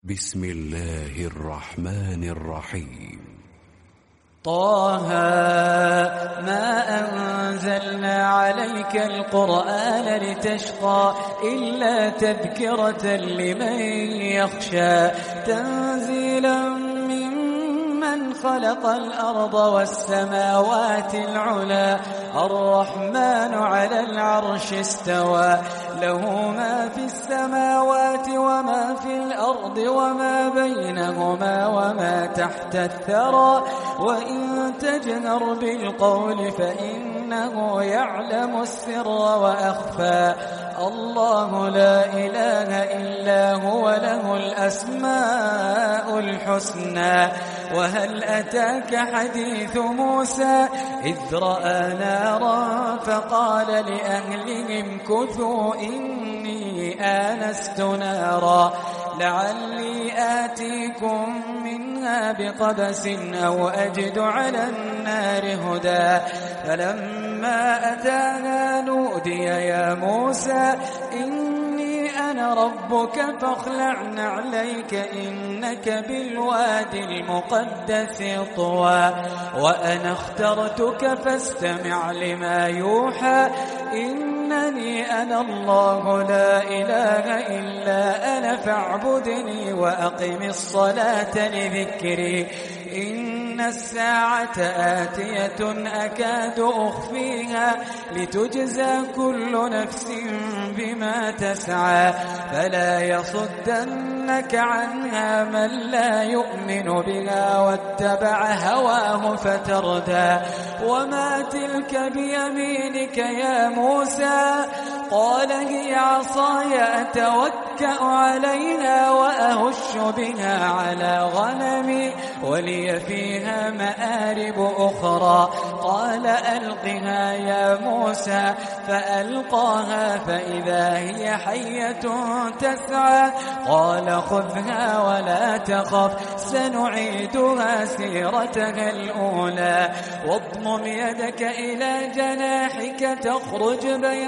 بسم الله الرحمن الرحيم. طه ما أنزلنا عليك القرآن لتشقى إلا تذكرة لمن يخشى تنزيلا ممن خلق الأرض والسماوات العلى الرحمن على العرش استوى له ما في السماوات وما في الأرض وما بينهما وما تحت الثرى وإن تجهر بالقول فإنه يعلم السر وأخفى الله لا إله إلا هو له الأسماء الحسنى وهل أتاك حديث موسى إذ رأى نارا فقال لأهلهم كثوا إني آنست نارا لعلي آتيكم منها بقبس أو أجد على النار هدى فلما أتاها نودي يا موسى إني أنا ربك فاخلع نعليك إنك بالوادي المقدس طوى وأنا اخترتك فاستمع لما يوحى إنني أنا الله لا إله إلا أنا فاعبدني وأقم الصلاة لذكري إن الساعة آتية أكاد أخفيها لتجزى كل نفس بما تسعى فلا يصدنك عنها من لا يؤمن بها واتبع هواه فتردى وما تلك بيمينك يا موسى قال هي عصاي أتوكأ عليها وأهش بها على غنمي ولي فيها مآرب أخرى قال ألقها يا موسى فألقاها فإذا هي حية تسعى قال خذها ولا تخف سنعيدها سيرتها الأولى واضمم يدك إلى جناحك تخرج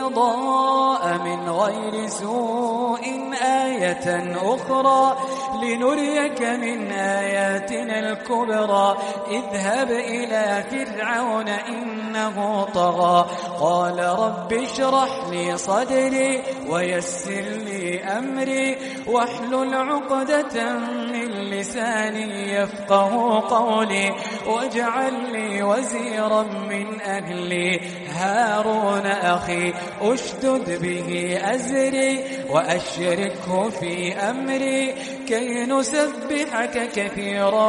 بيضاء من غير سوء آية أخرى لنريك من آياتنا الكبرى اذهب إلى فرعون إنه طغى قال رب اشرح لي صدري ويسر لي أمري واحلل عقدة من لساني يفقه قولي واجعل لي وزيرا من أهلي هارون أخي أشدد به أزري وأشركه في أمري كي نسبحك كثيرا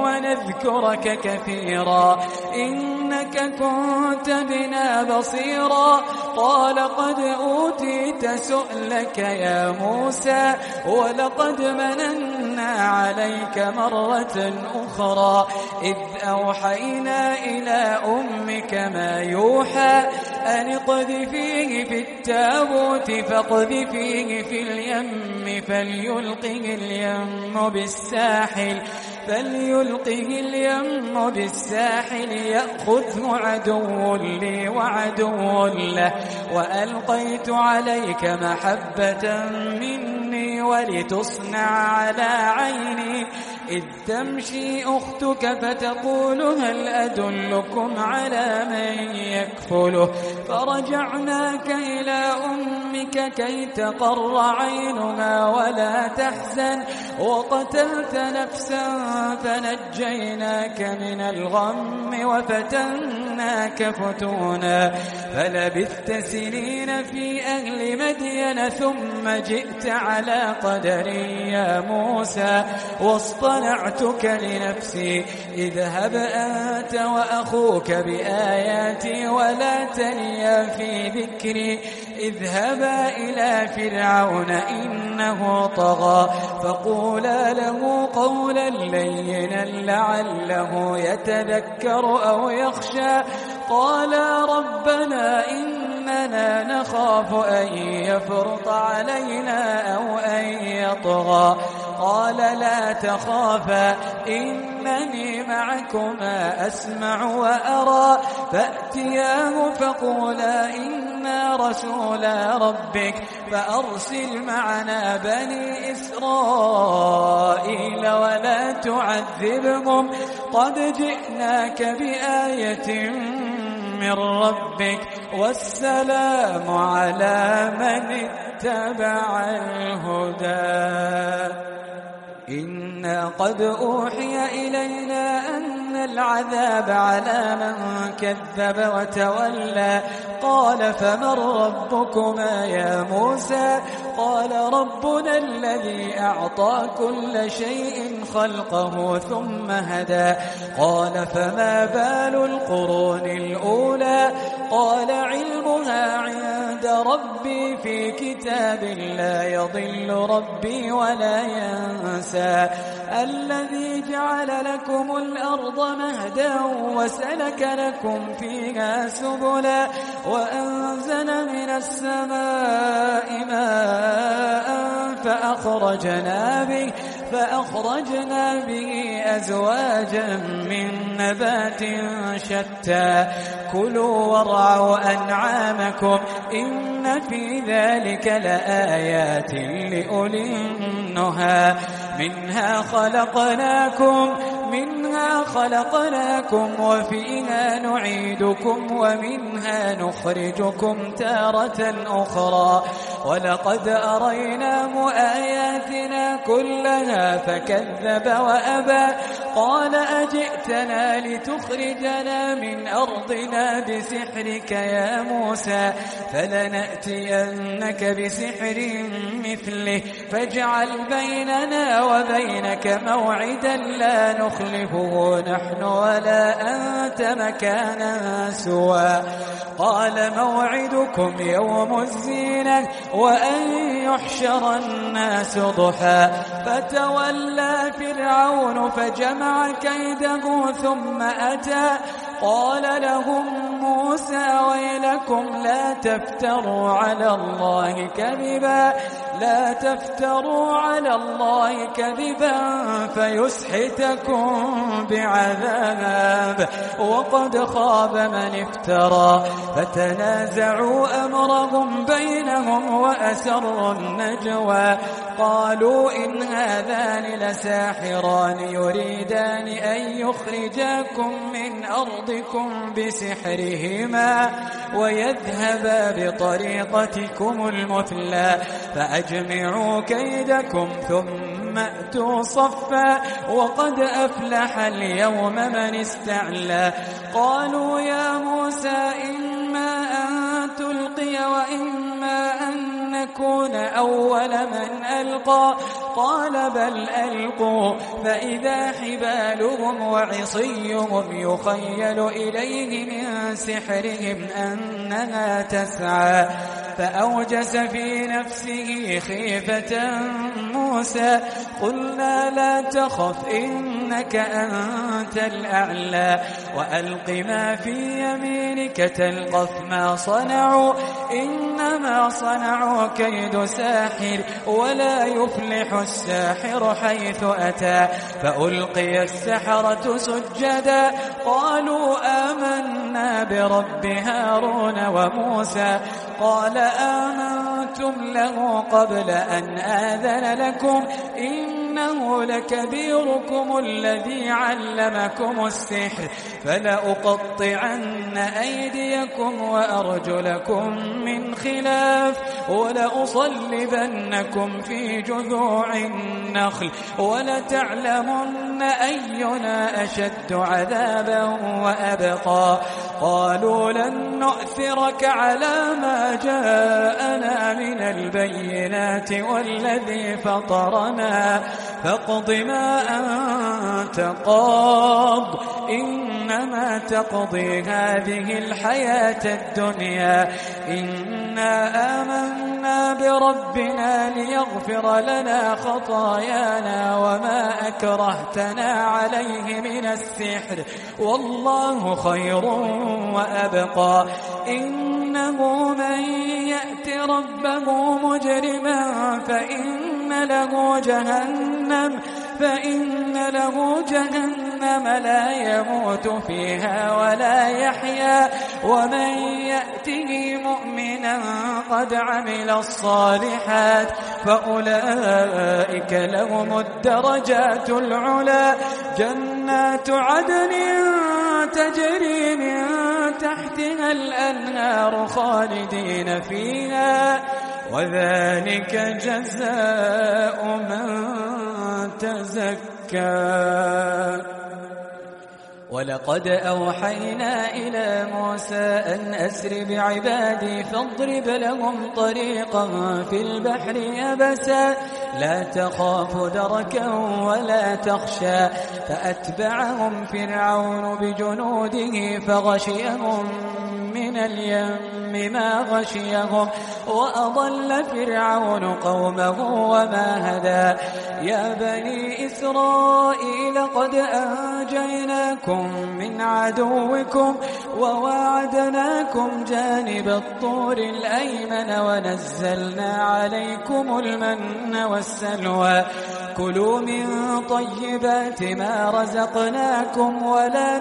ونذكرك كثيرا إنك كنت بنا بصيرا قال قد أوتيت سؤلك يا موسى ولقد مننا عليك مرة أخرى إذ أوحينا إلى أمك ما يوحى أن اقذفيه في التابوت فاقذفيه في اليم فليلقه اليم بالساحل يأخذه عدو لي وعدو له وألقيت عليك محبة مني ولتصنع على عيني إذ تمشي أختك فتقول هل أدلكم على من يكفله فرجعناك إلى أمك كي تقر عينها ولا تحزن وقتلت نفسا فنجيناك من الغم وفتناك فتونا فلبثت سنين في أهل مدين ثم جئت على قدري يا موسى واصطنعتك لنفسي اذهب أنت وأخوك بآياتي ولا تنيا في ذكري اذهبا إلى فرعون إنه طغى فقولا له قولا لينا لعله يتذكر أو يخشى قالا ربنا إننا نخاف أن يفرط علينا أو أن يطغى قال لا تخافا إنني معكما أسمع وأرى فأتياه فقولا إنا رسولا ربك فأرسل معنا بني إسرائيل تعذبهم قد جئناك بآية من ربك والسلام على من اتبع الهدى. إنا قد أوحي إلينا أن العذاب على من كذب وتولى. قال فمن ربكما يا موسى؟ قال ربنا الذي أعطى كل شيء خلقه ثم هدى. قال فما بال القرون الأولى؟ قال علمها عند ربي في كتاب لا يضل ربي ولا ينسى. الذي جعل لكم الأرض مهدا وسلك لكم فيها سبلا وأنزل من السماء ماء فأخرجنا به أزواجا من نبات شتى. كلوا وارعوا أنعامكم إن في ذلك لآيات لأولي النهى. منها خلقناكم وفيها نعيدكم ومنها نخرجكم تارة أخرى. ولقد أريناه آياتنا كلها فكذب وأبى. قال أجئتنا لتخرجنا من أرضنا بسحرك يا موسى؟ فلنأتينك بسحر مثله فاجعل بيننا وبينك موعدا لا نخلفه نحن ولا أنت مكانا سوى. قال موعدكم يوم الزينة وأن يحشر الناس ضحى. فتولى فرعون فجمع كيده ثم أتى. قال لهم موسى ويلكم لا تفتروا على الله كذبا فيسحتكم بعذاب وقد خاب من افترى. فتنازعوا أمرهم بينهم وأسروا النجوى. قالوا إن هذان لساحران يريدان أن يخرجاكم من أرضكم بسحرهما ويذهبا بطريقتكم المثلى. فأجمعوا كيدكم ثم أتوا صفا وقد أفلح اليوم من استعلى. قالوا يا موسى إما أن تلقي وإما أن نكون أول من ألقى. قال بل ألقوا. فإذا حبالهم وعصيهم يخيل إليه من سحرهم أنها تسعى. فأوجس في نفسه خيفة موسى. قلنا لا تخف إنك أنت الأعلى وألق ما في يمينك تلقف ما صنعوا إنما صنعوا كيد ساحر ولا يفلح الساحر حيث أتى. فألقي السحرة سجدا قالوا آمنا برب هارون وموسى. قال آمنتم له قبل أن آذن لكم إنه لكبيركم الذي علمكم السحر فلأقطعن أيديكم وأرجلكم من خلاف ولأصلبنكم في جذوع النخل ولتعلمن أينا أشد عذابا وأبقى. قالوا لن نؤثرك على ما جاءنا من البينات والذي فطرنا فاقض ما أنت قاض إنما تقضي هذه الحياة الدنيا. إنا آمنا بربنا ليغفر لنا خطايانا وما أكرهتنا عليه من السحر والله خير وأبقى. إنه من يأت ربه مجرما فإن له فإن له جهنم لا يموت فيها ولا يحيا ومن يأته مؤمنا قد عمل الصالحات فأولئك لهم الدرجات العلى جنات عدن تجري من تحتها الأنهار خالدين فيها وذلك جزاء من تزكى. ولقد أوحينا إلى موسى أن أسر بعبادي فاضرب لهم طريقا في البحر يبسا لا تخاف دركا ولا تخشى فأتبعهم فرعون بجنوده فغشيهم من اليم ما غشيهم وأضل فرعون قومه وما هدى. يا بني إسرائيل قد أنجيناكم من عدوكم وواعدناكم جانب الطور الأيمن ونزلنا عليكم المن والسلوى كلوا من طيبات ما رزقناكم ولا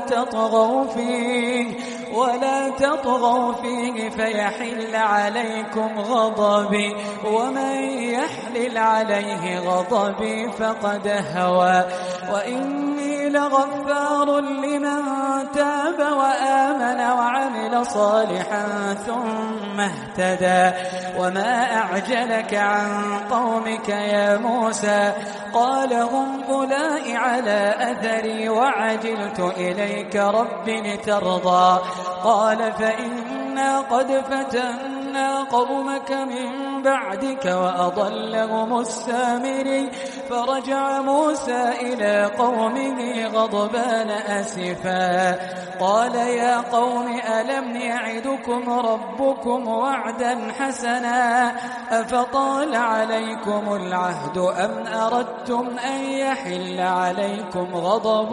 تطغوا فيه فيحل عليكم غضبي ومن يحلل عليه غضبي فقد هوى وإني لغفار لمن تاب وآمن وعمل صالحا ثم اهتدى. وما أعجلك عن قومك يا موسى قال هم أولئك على أثري وعجلت إليك رب لترضى قال فإنا قد فتنا قومك من بعدك وأضلهم السامري فرجع موسى إلى قومه غضبان أسفا قال يا قوم ألم يعدكم ربكم وعدا حسنا أفطال عليكم العهد أم أردتم أن يحل عليكم غضب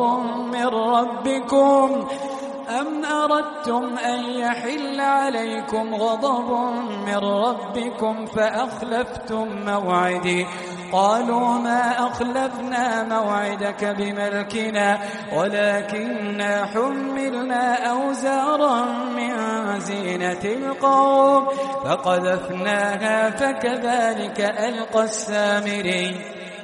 من ربكم فأخلفتم موعدي قالوا ما أخلفنا موعدك بملكنا ولكننا حملنا أوزارا من زينة القوم فقذفناها فكذلك ألقى السامري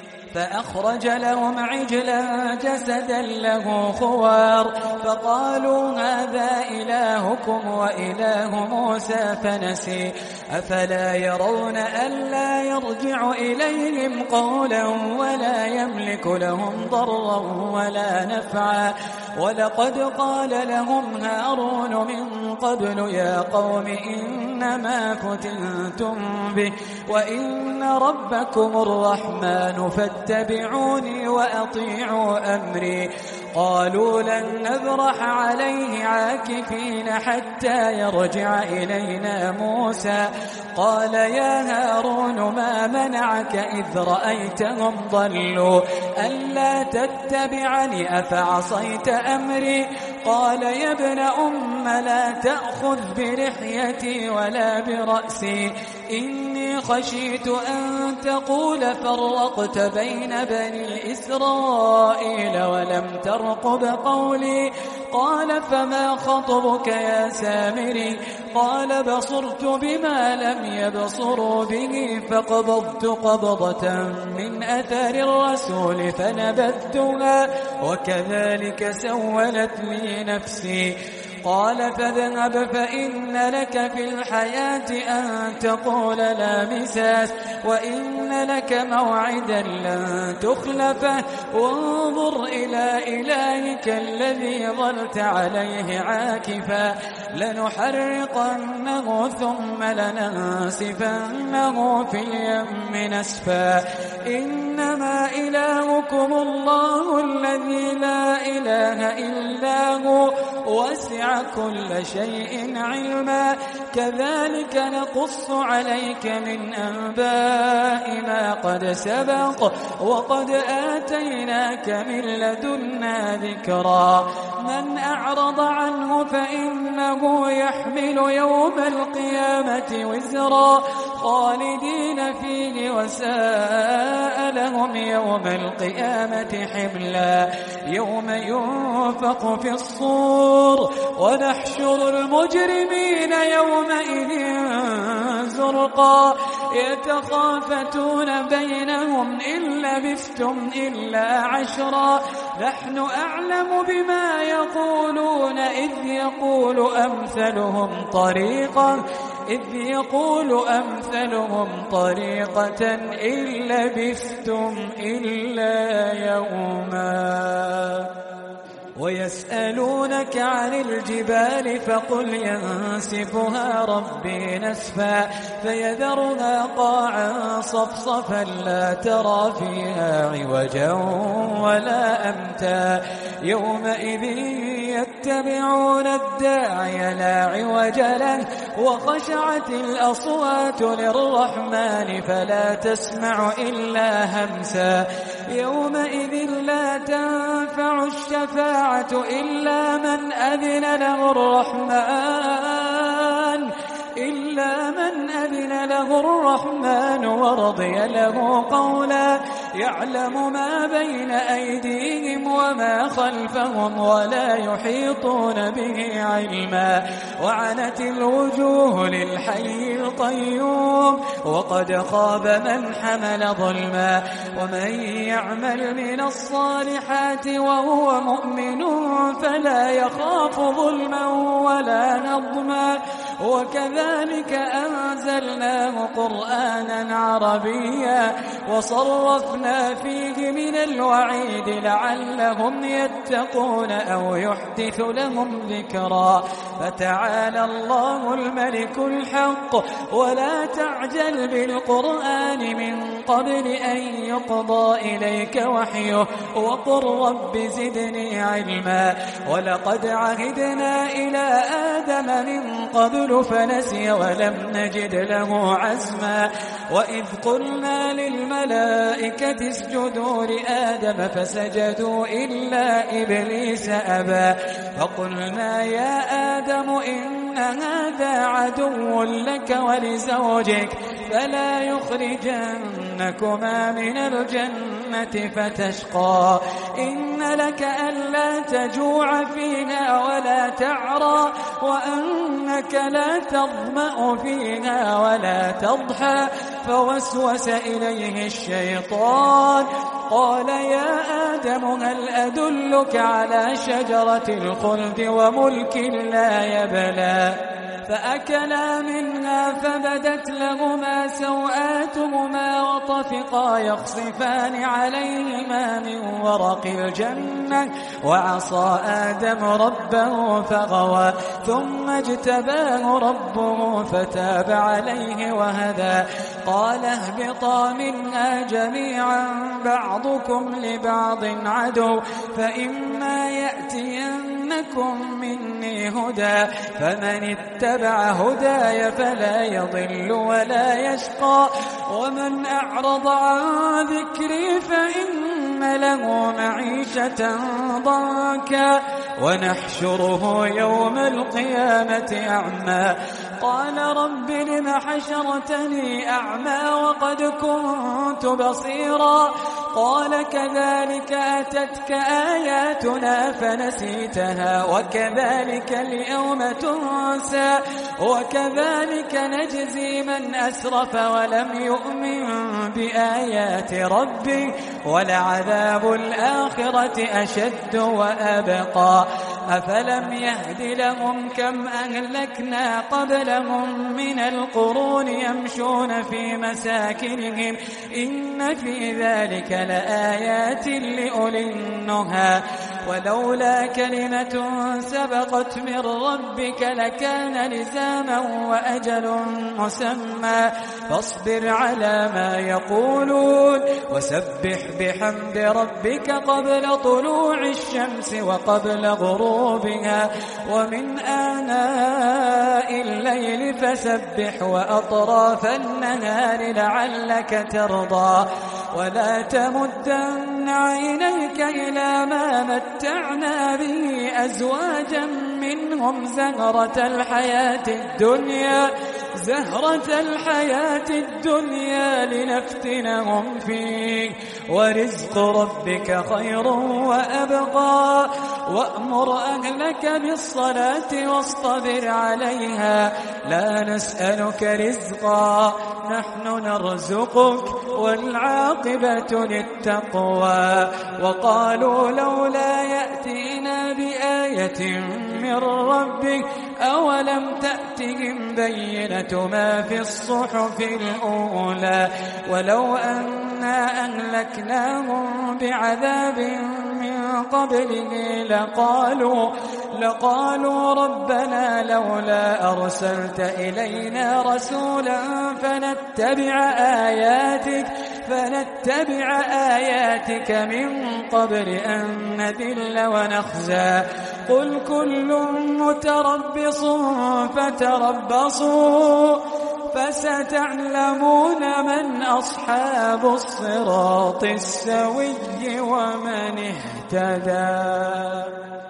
فأخرج لهم عجلا جسدا له خوار فقالوا هذا إلهكم وإله موسى فنسي أفلا يرون ألا يرجع إليهم قولا ولا يملك لهم ضرا ولا نفعا ولقد قال لهم هارون من قبل يا قوم إنما فتنتم به وإن ربكم الرحمن فاتبعوني وأطيعوا أمري قالوا لن نبرح عليه عاكفين حتى يرجع إلينا موسى قال يا هارون ما منعك إذ رأيتهم ضلوا ألا تتبعني أفعصيت أمري قال يا ابن أم لا تأخذ برحيتي ولا برأسي إني خشيت أن تقول فرقت بين بني إسرائيل ولم ترقب قولي قال فما خطبك يا سامري قال بصرت بما لم يبصروا به فقبضت قبضة من أثر الرسول فنبذتها وكذلك سولت لي نفسي قال فاذهب فإن لك في الحياة أن تقول لا مساس وإن لك موعدا لن تخلفه وانظر إلى إلهك الذي ظلت عليه عاكفا لنحرقنه ثم لننسفنه في اليم نسفا إنما إلهكم الله الذي لا إله إلا هو وسع كل شيء علما كذلك نقص عليك من أنباء ما قد سبق وقد آتيناك من لدنا ذكرا من أعرض عنه فإنه يحمل يوم القيامة وزرا خالدين فيه وساء لهم يوم القيامة حملا يوم ينفق في الصور ونحشر المجرمين يومئذ زرقا يتخافتون بينهم إن لبثتم إلا عشرا نحن أعلم بما يقولون إذ يقول أمثلهم طريقة إن لبثتم إلا يوما ويسألونك عن الجبال فقل ينسفها ربي نسفا فيذرها قاعا صفصفا لا ترى فيها عوجا ولا أمتا يومئذ يتبعون الداعي لا عوج له وخشعت الأصوات للرحمن فلا تسمع إلا همسا يومئذ لا تنفع الشفاعة إلا من أذن له الرحمن ورضي له قولا يعلم ما بين أيديهم وما خلفهم ولا يحيطون به علما وعنت الوجوه للحي القيوم وقد خاب من حمل ظلما ومن يعمل من الصالحات وهو مؤمن فلا يخاف ظلما ولا نظما وكذلك أنزلناه قرآنا عربيا وصرفنا فيه من الوعيد لعلهم يتقون أو يحدث لهم ذكرا فتعالى الله الملك الحق ولا تعجل بالقرآن من قبل أن يقضى إليك وحيه وقل رب زدني علما ولقد عهدنا إلى آدم من قبل فنسي ولم نجد له عزما وإذ قلنا للملائكة اسجدوا لآدم فسجدوا إلا إبليس أبى فقلنا يا آدم إن هذا عدو لك ولزوجك فلا يخرجنكما من الجنة فتشقى إن لك ألا تجوع فيها ولا تعرى وأنك لا تظمأ فيها ولا تضحى فوسوس إليه الشيطان قال يا آدم هل أدلك على شجرة الخلد وملك لا يبلى فأكلا منها فبدت لهما سوآتهما وطفقا يخصفان عليهما من ورق الجنة وعصى آدم ربه فغوى ثم اجتباه ربه فتاب عليه وهدى قال اهبطا منها جميعا بعضكم لبعض عدو فإما يأتينكم مني هدى فمن اتبع هداي فلا يضل ولا يشقى ومن أعرض عن ذكري فإن له معيشة ضنكا ونحشره يوم القيامة أعمى قال رب لم حشرتني أعمى وقد كنت بصيرا قال كذلك أتتك آياتنا فنسيتها وكذلك اليوم تنسى وكذلك نجزي من أسرف ولم يؤمن بآيات ربه ولعذاب الآخرة أشد وأبقى أفلم يهد لهم كم أهلكنا قبلهم من القرون يمشون في مساكنهم إن في ذلك لآيات لأولي النهى ولولا كلمة سبقت من ربك لكان لزاما وأجل مسمى فاصبر على ما يقولون وسبح بحمد ربك قبل طلوع الشمس وقبل غروبها ومن آناء الليل فسبح وأطراف النهار لعلك ترضى ولا تمدن عينيك إلى ما متعنا به أزواجا منهم زهرة الحياة الدنيا زهرة الحياة الدنيا لنفتنهم فيه ورزق ربك خير وأبقى وأمر أهلك بالصلاة واصطبر عليها لا نسألك رزقا نحن نرزقك والعاقبة للتقوى وقالوا لولا يأتينا بآية من ربك أولم تأتهم بينة ما في الصحف الأولى ولو أنا أهلكناهم بعذاب من قبله لقالوا ربنا لولا أرسلت إلينا رسولا فنتبع آياتك من قبل أن نذل ونخزى قل كل متربص فتربصوا فستعلمون من أصحاب الصراط السوي ومن اهتدى.